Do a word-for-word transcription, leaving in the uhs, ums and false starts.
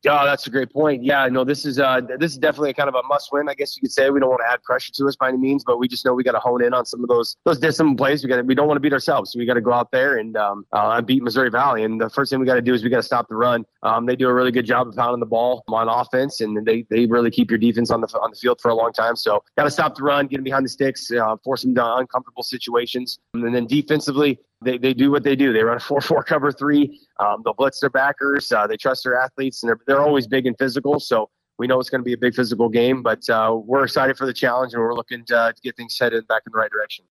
Oh, that's a great point. Yeah, no, this is uh, this is definitely a kind of a must-win, I guess you could say. We don't want to add pressure to us by any means, but we just know we got to hone in on some of those those discipline plays. We got we don't want to beat ourselves, so we got to go out there and um, uh, beat Missouri Valley. And the first thing we got to do is we got to stop the run. Um, they do a really good job of pounding the ball on offense, and they they really keep your defense on the on the field for a long time. So got to stop the run, get them behind the sticks, uh, force them to uncomfortable situations, and then defensively. They they do what they do. They run a four four cover three. Um, they'll blitz their backers. Uh, they trust their athletes, and they're they're always big and physical. So we know it's going to be a big physical game, but uh, we're excited for the challenge, and we're looking to, uh, to get things headed back in the right direction.